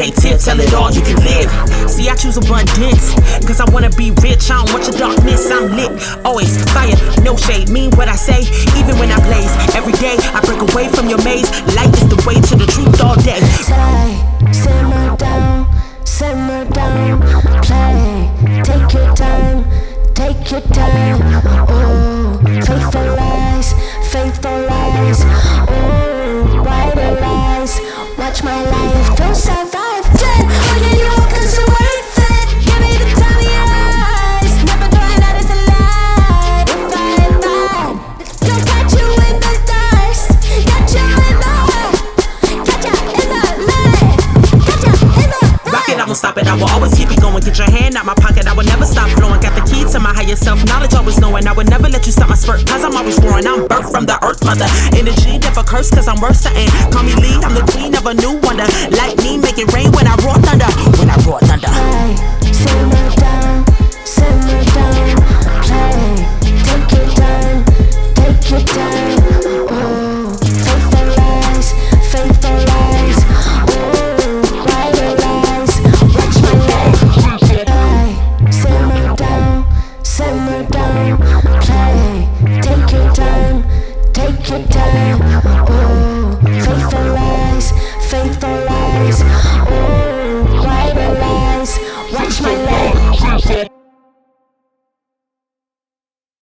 can't tell it all, you can live. See, I choose abundance, cause I wanna be rich. I don't want your darkness, I'm lit. Always fire, no shade, mean what I say, even when I blaze. Every day, I break away from your maze. Light is the way to the truth all day. Simmer down, play. Take your time, take your time. Oh, faithful lies. Oh, brighter lies. Watch my life, don't survive. When you know cause you're worth it. Give me the time of your eyes. Never going out as a lie. If I don't catch you in the dust. Catch you in the light. Rock it, I won't stop it, I will always keep it going. Get your hand out my pocket, I will never stop flowing. Got the key to my higher self, knowledge always knowing. I would never let you stop my spurt, cause I'm always growing. I'm birthed from the earth mother. Energy never curse, cause I'm worth something. Call me Lee, I'm the queen of a new wonder. Like me, make it rain when I roar thunder.